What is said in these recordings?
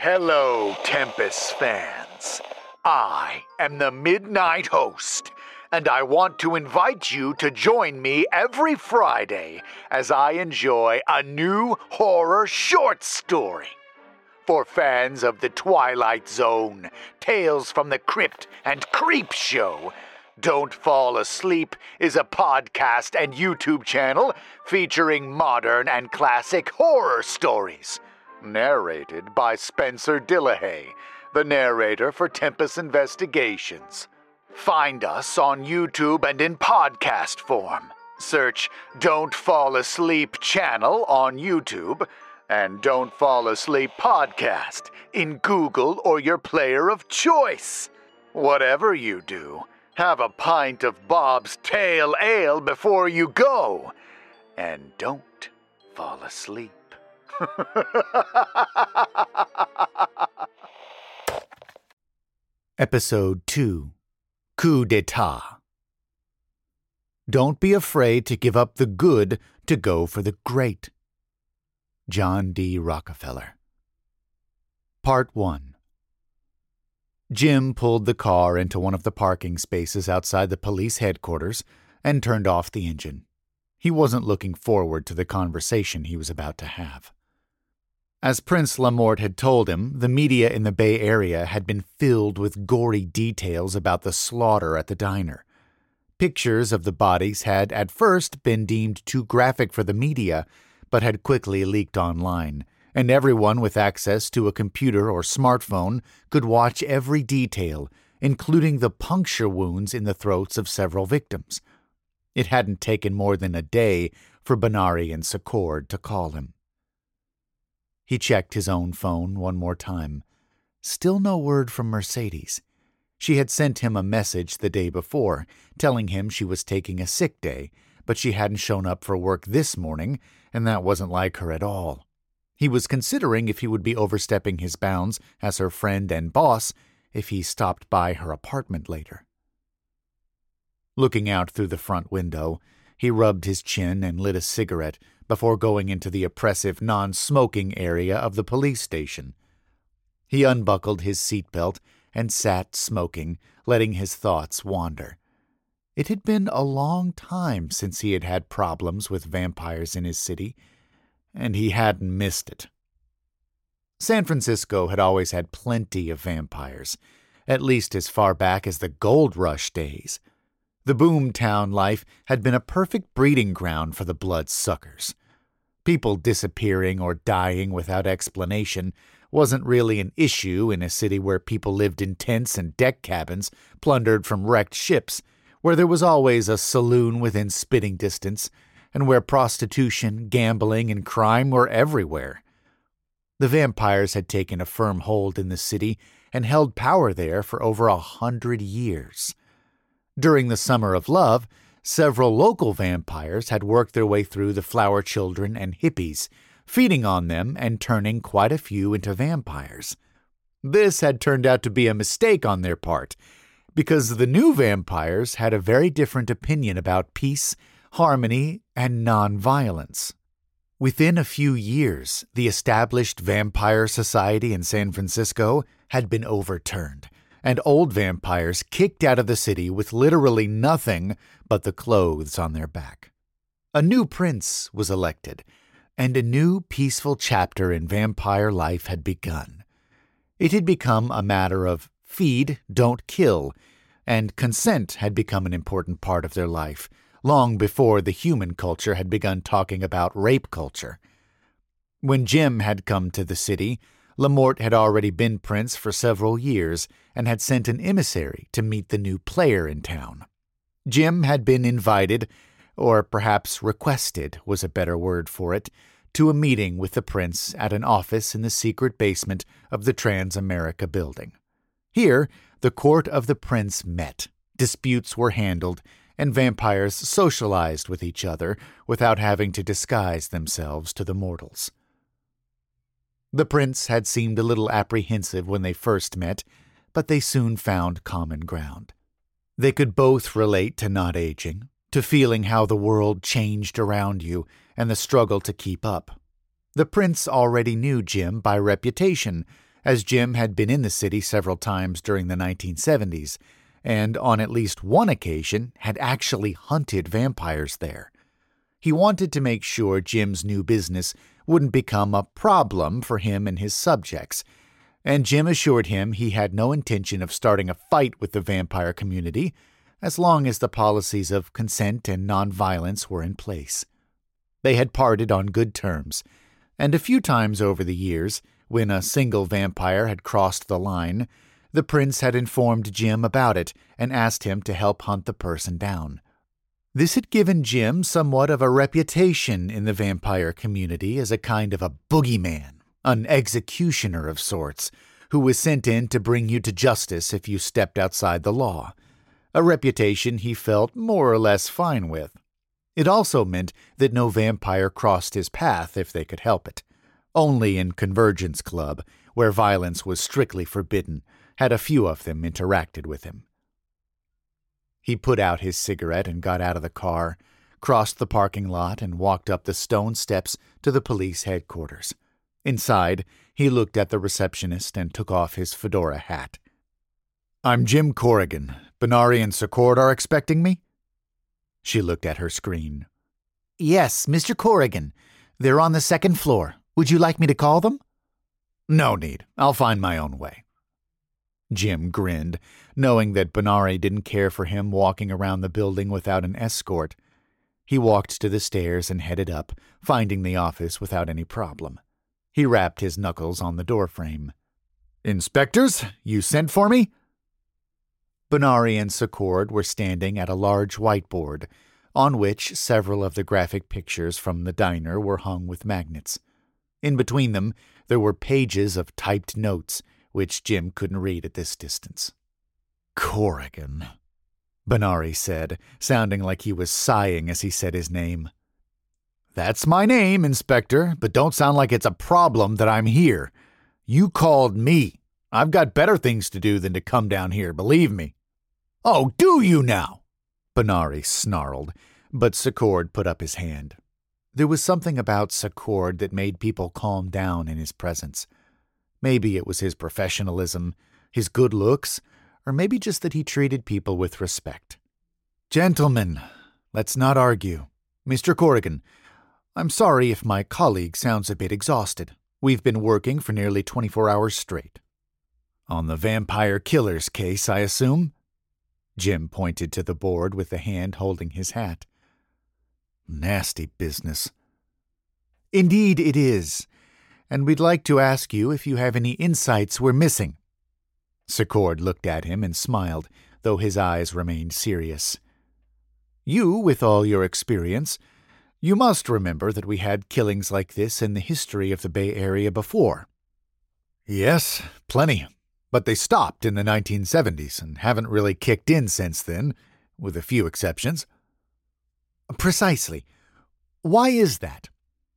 Hello, Tempest fans. I am the Midnight Host, and I want to invite you to join me every Friday as I enjoy a new horror short story. For fans of The Twilight Zone, Tales from the Crypt, and Creep Show, Don't Fall Asleep is a podcast and YouTube channel featuring modern and classic horror stories. Narrated by Spencer Dillahay, the narrator for Tempest Investigations. Find us on YouTube and in podcast form. Search Don't Fall Asleep channel on YouTube and Don't Fall Asleep podcast in Google or your player of choice. Whatever you do, have a pint of Bob's Tail Ale before you go. And don't fall asleep. Episode 2, Coup d'etat. Don't be afraid to give up the good to go for the great. John D. Rockefeller. Part 1. Jim pulled the car into one of the parking spaces outside the police headquarters and turned off the engine. He wasn't looking forward to the conversation he was about to have. As Prince Lamort had told him, the media in the Bay Area had been filled with gory details about the slaughter at the diner. Pictures of the bodies had at first been deemed too graphic for the media, but had quickly leaked online, and everyone with access to a computer or smartphone could watch every detail, including the puncture wounds in the throats of several victims. It hadn't taken more than a day for Benari and Secord to call him. He checked his own phone one more time. Still no word from Mercedes. She had sent him a message the day before, telling him she was taking a sick day, but she hadn't shown up for work this morning, and that wasn't like her at all. He was considering if he would be overstepping his bounds as her friend and boss if he stopped by her apartment later. Looking out through the front window, he rubbed his chin and lit a cigarette before going into the oppressive non-smoking area of the police station. He unbuckled his seatbelt and sat smoking, letting his thoughts wander. It had been a long time since he had had problems with vampires in his city, and he hadn't missed it. San Francisco had always had plenty of vampires, at least as far back as the Gold Rush days. The boomtown life had been a perfect breeding ground for the bloodsuckers. People disappearing or dying without explanation wasn't really an issue in a city where people lived in tents and deck cabins plundered from wrecked ships, where there was always a saloon within spitting distance, and where prostitution, gambling, and crime were everywhere. The vampires had taken a firm hold in the city and held power there for over 100 years. During the Summer of Love, several local vampires had worked their way through the flower children and hippies, feeding on them and turning quite a few into vampires. This had turned out to be a mistake on their part, because the new vampires had a very different opinion about peace, harmony, and non-violence. Within a few years, the established vampire society in San Francisco had been overturned, and old vampires kicked out of the city with literally nothing but the clothes on their back. A new prince was elected, and a new peaceful chapter in vampire life had begun. It had become a matter of feed, don't kill, and consent had become an important part of their life, long before the human culture had begun talking about rape culture. When Jim had come to the city, Lamort had already been prince for several years and had sent an emissary to meet the new player in town. Jim had been invited, or perhaps requested was a better word for it, to a meeting with the prince at an office in the secret basement of the Transamerica building. Here, the court of the prince met, disputes were handled, and vampires socialized with each other without having to disguise themselves to the mortals. The prince had seemed a little apprehensive when they first met, but they soon found common ground. They could both relate to not aging, to feeling how the world changed around you and the struggle to keep up. The prince already knew Jim by reputation, as Jim had been in the city several times during the 1970s, and on at least one occasion had actually hunted vampires there. He wanted to make sure Jim's new business wouldn't become a problem for him and his subjects, and Jim assured him he had no intention of starting a fight with the vampire community as long as the policies of consent and nonviolence were in place. They had parted on good terms, and a few times over the years, when a single vampire had crossed the line, the prince had informed Jim about it and asked him to help hunt the person down. This had given Jim somewhat of a reputation in the vampire community as a kind of a boogeyman, an executioner of sorts, who was sent in to bring you to justice if you stepped outside the law, a reputation he felt more or less fine with. It also meant that no vampire crossed his path if they could help it. Only in Convergence Club, where violence was strictly forbidden, had a few of them interacted with him. He put out his cigarette and got out of the car, crossed the parking lot, and walked up the stone steps to the police headquarters. Inside, he looked at the receptionist and took off his fedora hat. "I'm Jim Corrigan. Benari and Secord are expecting me?" She looked at her screen. "Yes, Mr. Corrigan. They're on the second floor. Would you like me to call them?" "No need. I'll find my own way." Jim grinned, knowing that Benari didn't care for him walking around the building without an escort. He walked to the stairs and headed up, finding the office without any problem. He rapped his knuckles on the doorframe. "Inspectors, you sent for me?" Benari and Secord were standing at a large whiteboard, on which several of the graphic pictures from the diner were hung with magnets. In between them, there were pages of typed notes, which Jim couldn't read at this distance. "Corrigan," Benari said, sounding like he was sighing as he said his name. "That's my name, Inspector, but don't sound like it's a problem that I'm here. You called me. I've got better things to do than to come down here, believe me." "Oh, do you now?" Benari snarled, but Secord put up his hand. There was something about Secord that made people calm down in his presence. Maybe it was his professionalism, his good looks, or maybe just that he treated people with respect. "Gentlemen, let's not argue. Mr. Corrigan, I'm sorry if my colleague sounds a bit exhausted. We've been working for nearly 24 hours straight." "On the vampire killer's case, I assume?" Jim pointed to the board with the hand holding his hat. "Nasty business." "Indeed it is, and we'd like to ask you if you have any insights we're missing." Secord looked at him and smiled, though his eyes remained serious. "You, with all your experience, you must remember that we had killings like this in the history of the Bay Area before." "Yes, plenty. But they stopped in the 1970s and haven't really kicked in since then, with a few exceptions." "Precisely. Why is that?"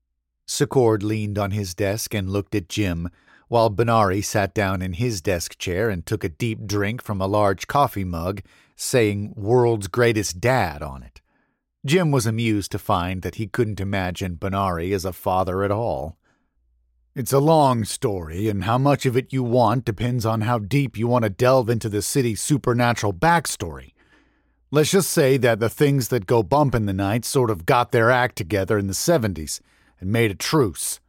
Secord leaned on his desk and looked at Jim, while Benari sat down in his desk chair and took a deep drink from a large coffee mug, saying "World's Greatest Dad" on it. Jim was amused to find that he couldn't imagine Benari as a father at all. "It's a long story, and how much of it you want depends on how deep you want to delve into the city's supernatural backstory. Let's just say that the things that go bump in the night sort of got their act together in the 70s and made a truce."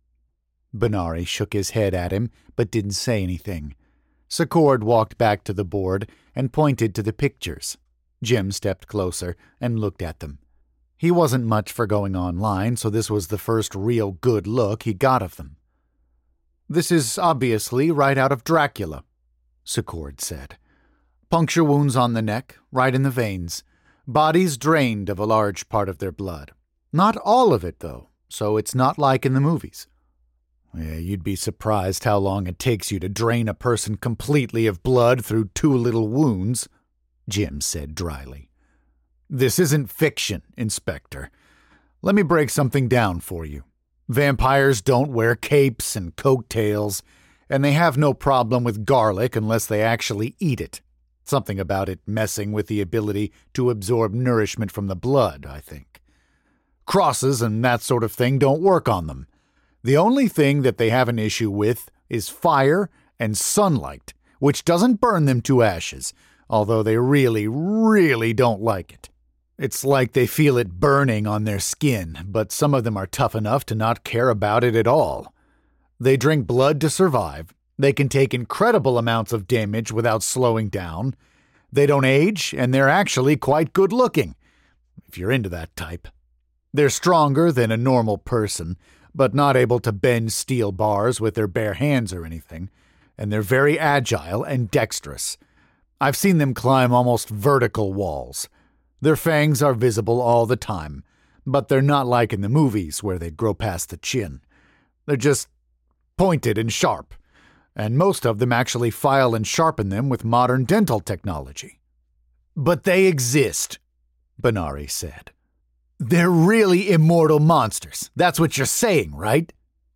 Benari shook his head at him, but didn't say anything. Secord walked back to the board and pointed to the pictures. Jim stepped closer and looked at them. He wasn't much for going online, so this was the first real good look he got of them. "This is obviously right out of Dracula," Secord said. "Puncture wounds on the neck, right in the veins. Bodies drained of a large part of their blood. Not all of it, though, so it's not like in the movies." "Yeah, you'd be surprised how long it takes you to drain a person completely of blood through 2 little wounds," Jim said dryly. "This isn't fiction, Inspector. Let me break something down for you. Vampires don't wear capes and coattails, and they have no problem with garlic unless they actually eat it. Something about it messing with the ability to absorb nourishment from the blood, I think. Crosses and that sort of thing don't work on them. The only thing that they have an issue with is fire and sunlight, which doesn't burn them to ashes, although they really, really don't like it. It's like they feel it burning on their skin, but some of them are tough enough to not care about it at all. They drink blood to survive. They can take incredible amounts of damage without slowing down. They don't age, and they're actually quite good looking, if you're into that type. They're stronger than a normal person, but not able to bend steel bars with their bare hands or anything, and they're very agile and dexterous. I've seen them climb almost vertical walls. Their fangs are visible all the time, but they're not like in the movies where they grow past the chin. They're just pointed and sharp, and most of them actually file and sharpen them with modern dental technology. But they exist, Benari said. They're really immortal monsters. That's what you're saying, right?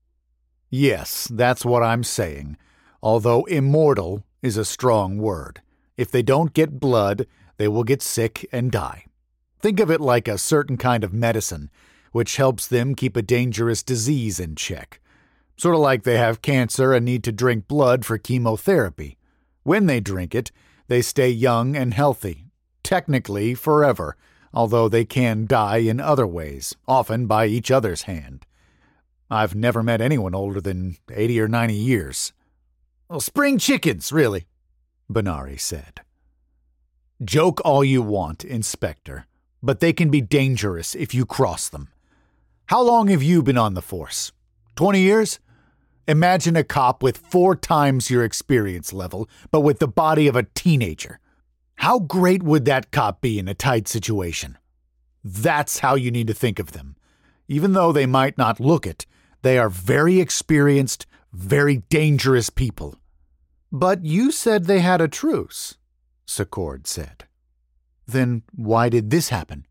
Yes, that's what I'm saying, although immortal is a strong word. If they don't get blood, they will get sick and die. Think of it like a certain kind of medicine, which helps them keep a dangerous disease in check. Sort of like they have cancer and need to drink blood for chemotherapy. When they drink it, they stay young and healthy, technically forever, although they can die in other ways, often by each other's hand. I've never met anyone older than 80 or 90 years. Well, spring chickens, really, Benari said. Joke all you want, Inspector, but they can be dangerous if you cross them. How long have you been on the force? 20 years? Imagine a cop with 4 times your experience level, but with the body of a teenager. How great would that cop be in a tight situation? That's how you need to think of them. Even though they might not look it, they are very experienced, very dangerous people. But you said they had a truce, Secord said. Then why did this happen?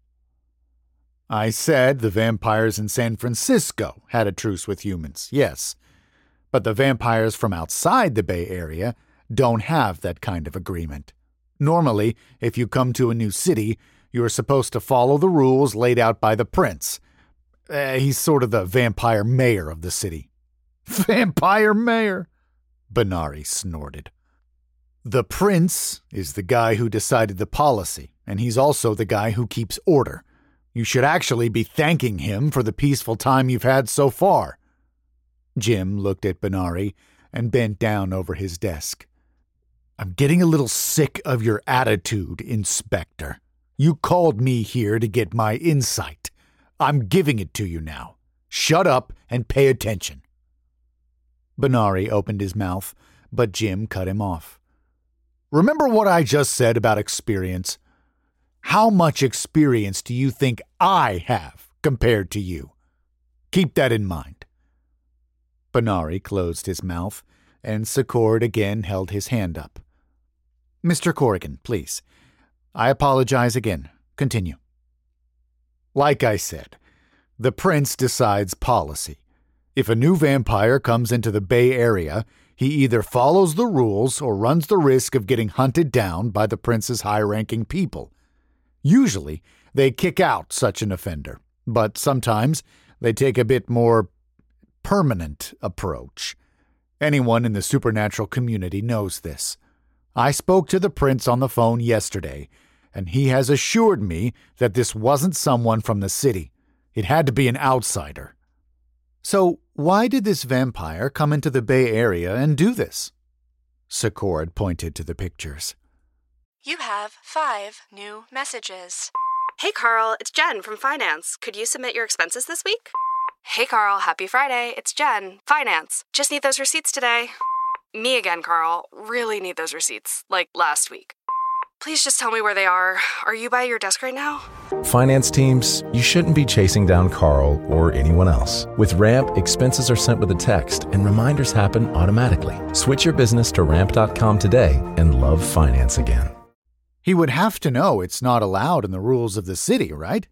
I said the vampires in San Francisco had a truce with humans, yes. But the vampires from outside the Bay Area don't have that kind of agreement. Normally, if you come to a new city, you are supposed to follow the rules laid out by the prince. He's sort of the vampire mayor of the city. Vampire mayor? Benari snorted. The prince is the guy who decided the policy, and he's also the guy who keeps order. You should actually be thanking him for the peaceful time you've had so far. Jim looked at Benari and bent down over his desk. I'm getting a little sick of your attitude, Inspector. You called me here to get my insight. I'm giving it to you now. Shut up and pay attention. Benari opened his mouth, but Jim cut him off. Remember what I just said about experience? How much experience do you think I have compared to you? Keep that in mind. Benari closed his mouth, and Secord again held his hand up. Mr. Corrigan, please. I apologize again. Continue. Like I said, the prince decides policy. If a new vampire comes into the Bay Area, he either follows the rules or runs the risk of getting hunted down by the prince's high-ranking people. Usually, they kick out such an offender, but sometimes they take a bit more permanent approach. Anyone in the supernatural community knows this. I spoke to the prince on the phone yesterday, and he has assured me that this wasn't someone from the city. It had to be an outsider. So why did this vampire come into the Bay Area and do this? Secord pointed to the pictures. You have 5 new messages. Hey Carl, it's Jen from Finance. Could you submit your expenses this week? Hey Carl, happy Friday. It's Jen, Finance. Just need those receipts today. Me again, Carl. Really need those receipts, like last week. Please just tell me where they are. Are you by your desk right now? Finance teams, you shouldn't be chasing down Carl or anyone else. With Ramp, expenses are sent with a text and reminders happen automatically. Switch your business to ramp.com today and love finance again. He would have to know it's not allowed in the rules of the city, right?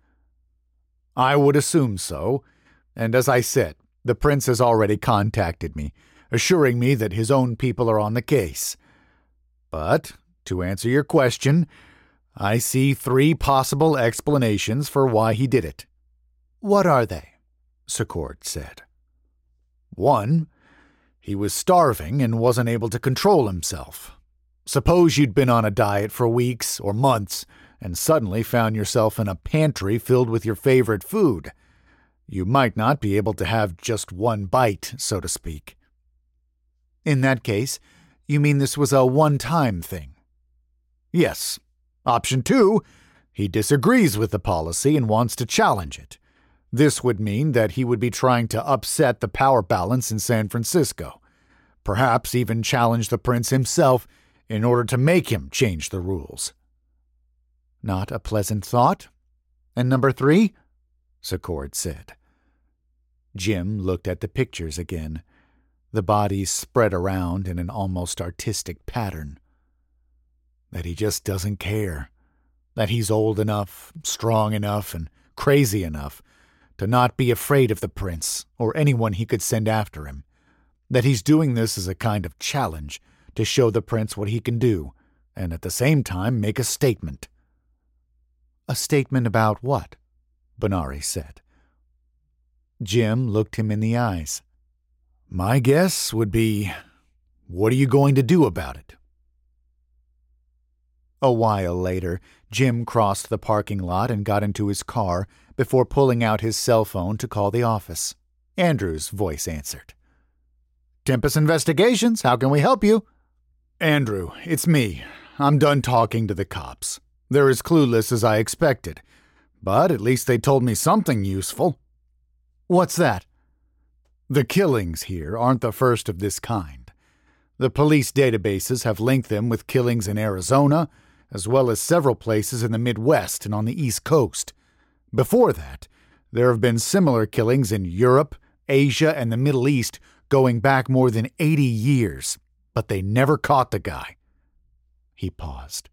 I would assume so. And as I said, the prince has already contacted me, assuring me that his own people are on the case. But, to answer your question, I see 3 possible explanations for why he did it. What are they? Secord said. 1. He was starving and wasn't able to control himself. Suppose you'd been on a diet for weeks or months and suddenly found yourself in a pantry filled with your favorite food. You might not be able to have just one bite, so to speak. In that case, you mean this was a one-time thing? Yes. Option 2, he disagrees with the policy and wants to challenge it. This would mean that he would be trying to upset the power balance in San Francisco, perhaps even challenge the prince himself in order to make him change the rules. Not a pleasant thought? And number 3? Secord said. Jim looked at the pictures again, the bodies spread around in an almost artistic pattern. That he just doesn't care. That he's old enough, strong enough, and crazy enough to not be afraid of the prince or anyone he could send after him. That he's doing this as a kind of challenge to show the prince what he can do, and at the same time make a statement. A statement about what? Benari said. Jim looked him in the eyes. My guess would be, what are you going to do about it? A while later, Jim crossed the parking lot and got into his car before pulling out his cell phone to call the office. Andrew's voice answered. Tempest Investigations, how can we help you? Andrew, it's me. I'm done talking to the cops. They're as clueless as I expected, but at least they told me something useful. What's that? The killings here aren't the first of this kind. The police databases have linked them with killings in Arizona, as well as several places in the Midwest and on the East Coast. Before that, there have been similar killings in Europe, Asia, and the Middle East going back more than 80 years, but they never caught the guy. He paused.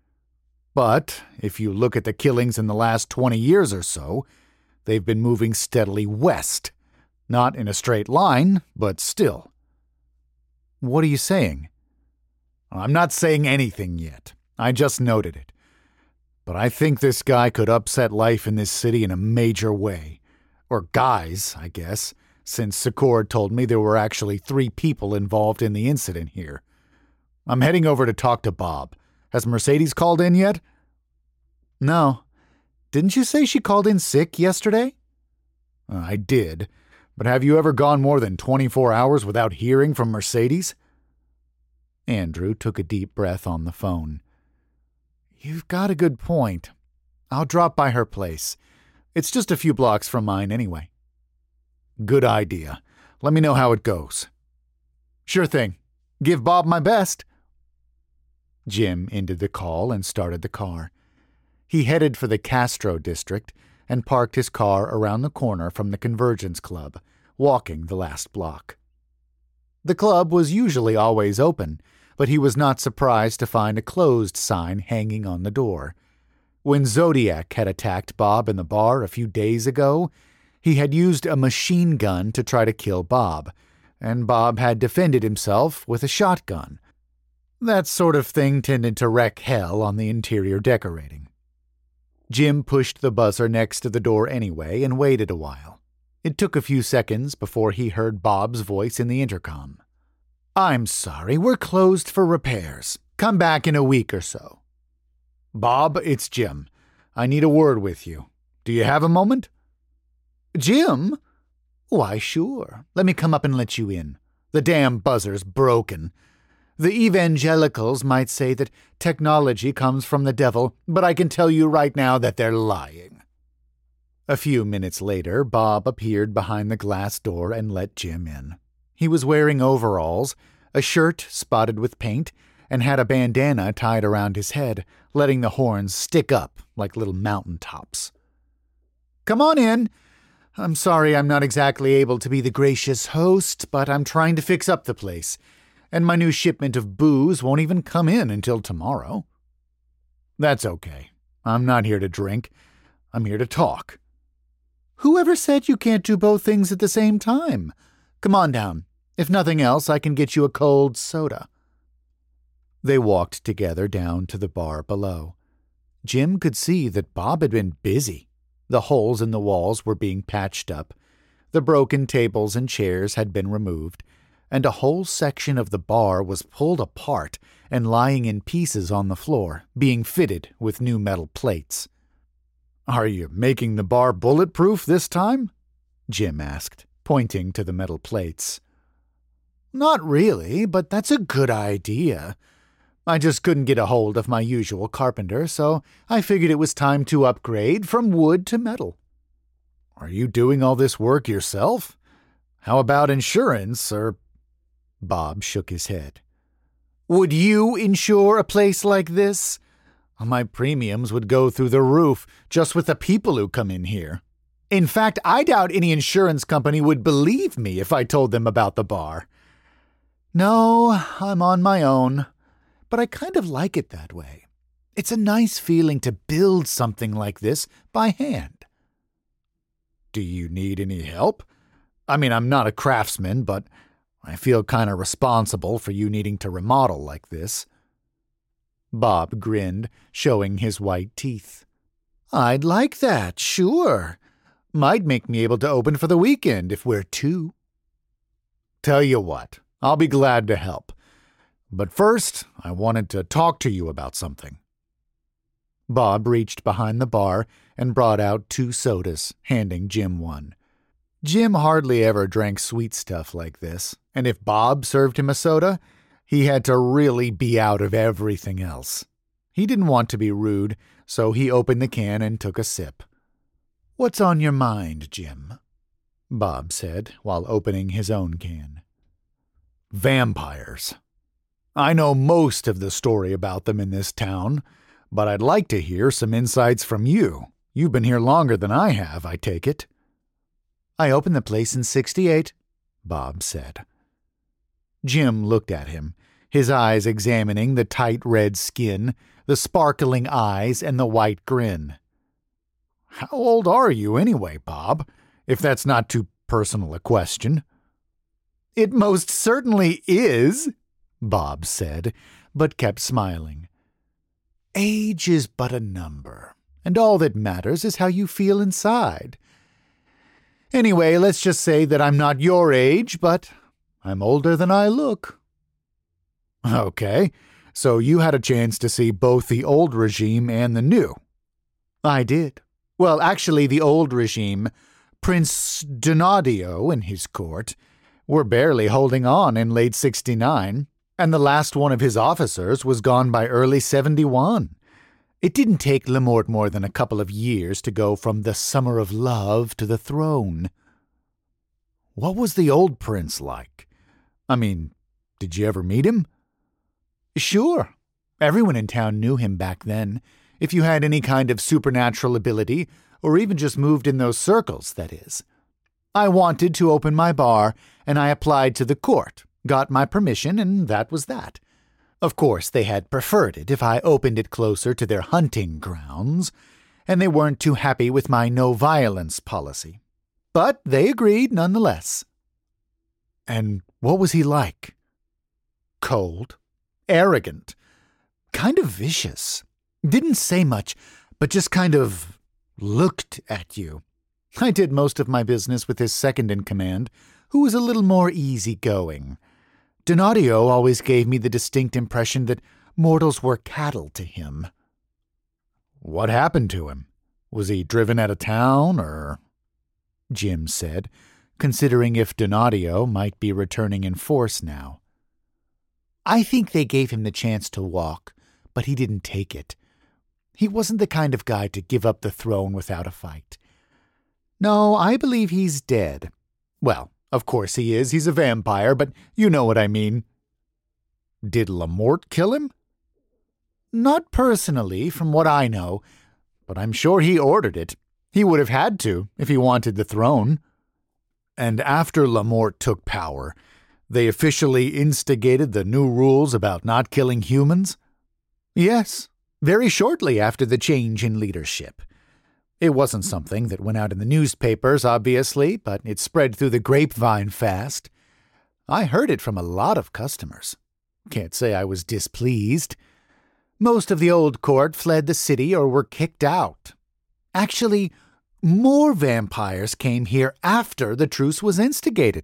But if you look at the killings in the last 20 years or so, they've been moving steadily west. Not in a straight line, but still. What are you saying? I'm not saying anything yet. I just noted it. But I think this guy could upset life in this city in a major way. Or guys, I guess, since Secord told me there were actually 3 people involved in the incident here. I'm heading over to talk to Bob. Has Mercedes called in yet? No. Didn't you say she called in sick yesterday? I did. But have you ever gone more than 24 hours without hearing from Mercedes? Andrew took a deep breath on the phone. You've got a good point. I'll drop by her place. It's just a few blocks from mine anyway. Good idea. Let me know how it goes. Sure thing. Give Bob my best. Jim ended the call and started the car. He headed for the Castro district and parked his car around the corner from the Convergence Club, walking the last block. The club was usually always open, but he was not surprised to find a closed sign hanging on the door. When Zodiac had attacked Bob in the bar a few days ago, he had used a machine gun to try to kill Bob, and Bob had defended himself with a shotgun. That sort of thing tended to wreak hell on the interior decorating. Jim pushed the buzzer next to the door anyway and waited a while. It took a few seconds before he heard Bob's voice in the intercom. I'm sorry, we're closed for repairs. Come back in a week or so. Bob, it's Jim. I need a word with you. Do you have a moment? Jim? Why, sure. Let me come up and let you in. The damn buzzer's broken. The evangelicals might say that technology comes from the devil, but I can tell you right now that they're lying. A few minutes later, Bob appeared behind the glass door and let Jim in. He was wearing overalls, a shirt spotted with paint, and had a bandana tied around his head, letting the horns stick up like little mountain tops. Come on in. I'm sorry I'm not exactly able to be the gracious host, but I'm trying to fix up the place, and my new shipment of booze won't even come in until tomorrow. That's okay. I'm not here to drink. I'm here to talk. Whoever said you can't do both things at the same time? Come on down. If nothing else, I can get you a cold soda. They walked together down to the bar below. Jim could see that Bob had been busy. The holes in the walls were being patched up. The broken tables and chairs had been removed, and a whole section of the bar was pulled apart and lying in pieces on the floor, being fitted with new metal plates. "Are you making the bar bulletproof this time?" Jim asked, pointing to the metal plates. "Not really, but that's a good idea. I just couldn't get a hold of my usual carpenter, so I figured it was time to upgrade from wood to metal." "Are you doing all this work yourself? How about insurance, or—" Bob shook his head. "Would you insure a place like this? My premiums would go through the roof just with the people who come in here. In fact, I doubt any insurance company would believe me if I told them about the bar. No, I'm on my own, but I kind of like it that way. It's a nice feeling to build something like this by hand." "Do you need any help? I mean, I'm not a craftsman, but I feel kind of responsible for you needing to remodel like this." Bob grinned, showing his white teeth. "I'd like that, sure. Might make me able to open for the weekend if we're two." "Tell you what, I'll be glad to help. But first, I wanted to talk to you about something." Bob reached behind the bar and brought out 2 sodas, handing Jim one. Jim hardly ever drank sweet stuff like this, and if Bob served him a soda, he had to really be out of everything else. He didn't want to be rude, so he opened the can and took a sip. "What's on your mind, Jim?" Bob said, while opening his own can. "Vampires. I know most of the story about them in this town, but I'd like to hear some insights from you. You've been here longer than I have, I take it." "I opened the place in '68, Bob said. Jim looked at him, his eyes examining the tight red skin, the sparkling eyes, and the white grin. "How old are you anyway, Bob, if that's not too personal a question?" "It most certainly is," Bob said, but kept smiling. "Age is but a number, and all that matters is how you feel inside. Anyway, let's just say that I'm not your age, but I'm older than I look." "Okay, so you had a chance to see both the old regime and the new." "I did. Well, actually, the old regime, Prince Donadio and his court, were barely holding on in late '69, and the last one of his officers was gone by early '71. It didn't take Lamort more than a couple of years to go from the summer of love to the throne." "What was the old prince like? I mean, did you ever meet him?" "Sure. Everyone in town knew him back then, if you had any kind of supernatural ability, or even just moved in those circles, that is. I wanted to open my bar, and I applied to the court, got my permission, and that was that. Of course, they had preferred it if I opened it closer to their hunting grounds, and they weren't too happy with my no-violence policy. But they agreed nonetheless." "And what was he like?" "Cold, arrogant, kind of vicious. Didn't say much, but just kind of looked at you. I did most of my business with his second-in-command, who was a little more easygoing. Donadio always gave me the distinct impression that mortals were cattle to him." "What happened to him? Was he driven out of town, or—" Jim said, considering if Donadio might be returning in force now. "I think they gave him the chance to walk, but he didn't take it. He wasn't the kind of guy to give up the throne without a fight. No, I believe he's dead. Well, of course he is. He's a vampire, but you know what I mean." "Did Lamort kill him?" "Not personally, from what I know, but I'm sure he ordered it. He would have had to, if he wanted the throne." "And after Lamort took power, they officially instigated the new rules about not killing humans?" "Yes, very shortly after the change in leadership. It wasn't something that went out in the newspapers, obviously, but it spread through the grapevine fast. I heard it from a lot of customers. Can't say I was displeased. Most of the old court fled the city or were kicked out. Actually, more vampires came here after the truce was instigated.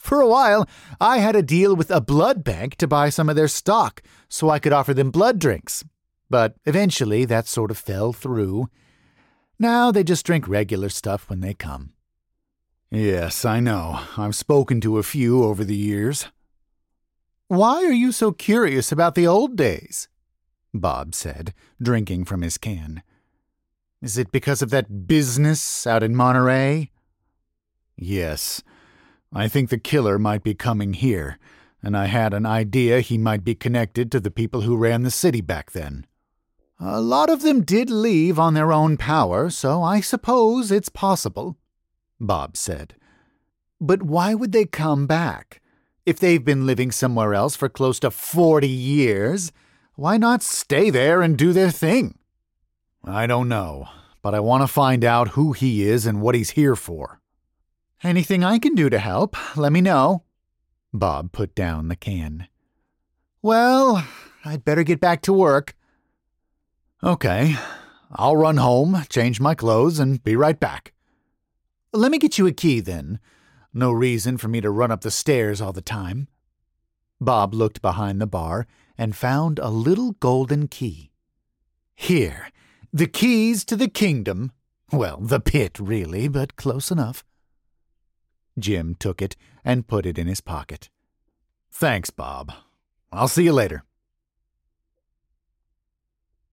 For a while, I had a deal with a blood bank to buy some of their stock so I could offer them blood drinks. But eventually that sort of fell through. Now they just drink regular stuff when they come. Yes, I know. I've spoken to a few over the years. Why are you so curious about the old days? Bob said, drinking from his can. Is it because of that business out in Monterey? Yes. I think the killer might be coming here, and I had an idea he might be connected to the people who ran the city back then. A lot of them did leave on their own power, so I suppose it's possible, Bob said. But why would they come back? If they've been living somewhere else for close to 40 years, why not stay there and do their thing? I don't know, but I want to find out who he is and what he's here for. Anything I can do to help, let me know. Bob put down the can. Well, I'd better get back to work. Okay, I'll run home, change my clothes, and be right back. Let me get you a key, then. No reason for me to run up the stairs all the time. Bob looked behind the bar and found a little golden key. Here, the keys to the kingdom. Well, the pit, really, but close enough. Jim took it and put it in his pocket. Thanks, Bob. I'll see you later.